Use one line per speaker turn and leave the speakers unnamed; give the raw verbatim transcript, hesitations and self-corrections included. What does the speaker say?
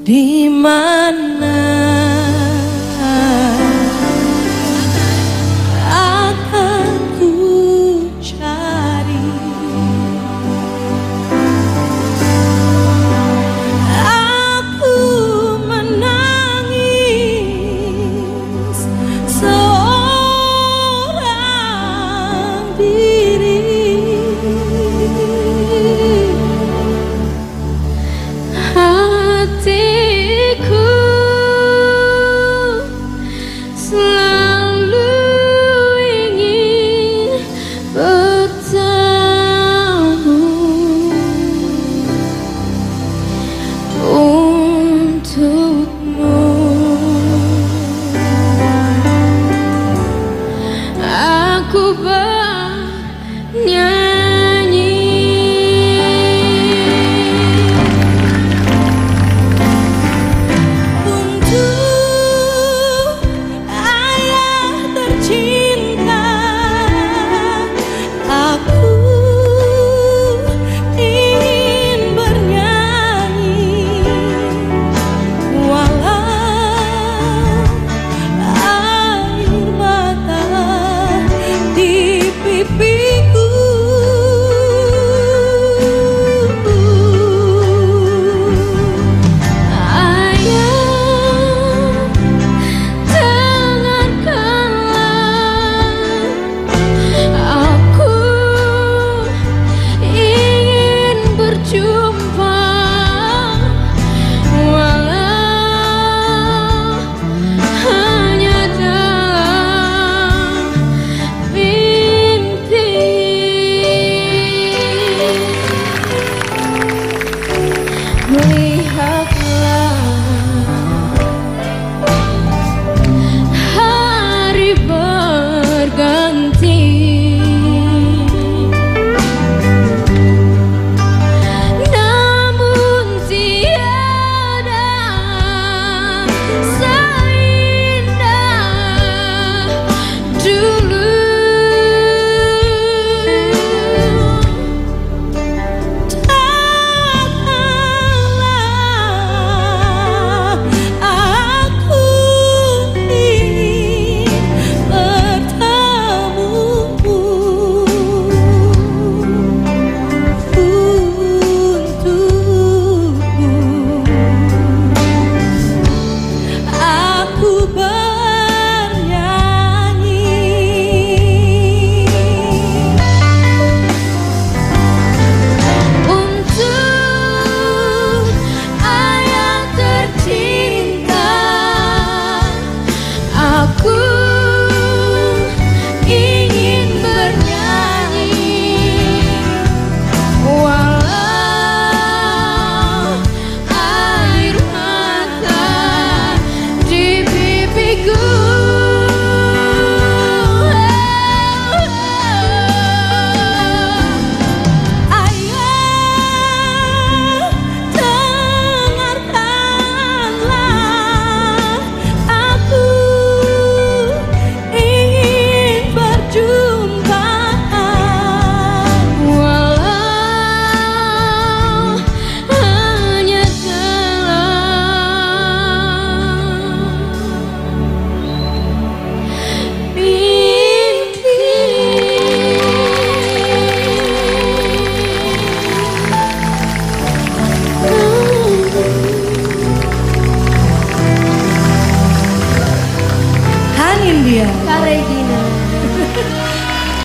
di mana akan ku cari. Aku menangis seorang diri. Hatiku selalu ingin bertemu untukmu. Aku bernyanyi untuk ayah tercinta. Aku ingin bernyanyi walau air mata di pipiku. Ayah, dengarkanlah, aku ingin berjumpa walau hanya dalam mimpi. Lihatlah hari berganti, namun tiada seindah dulu. Aku ingin bertemu untukmu. Aku bernyanyi untuk ayah tercinta. Aku ingin bernyanyi walau air mata di pipiku. Ayah, dengarkanlah, aku ingin berjumpa walau hanya dalam mimpi. Hanin dia Kak Regina.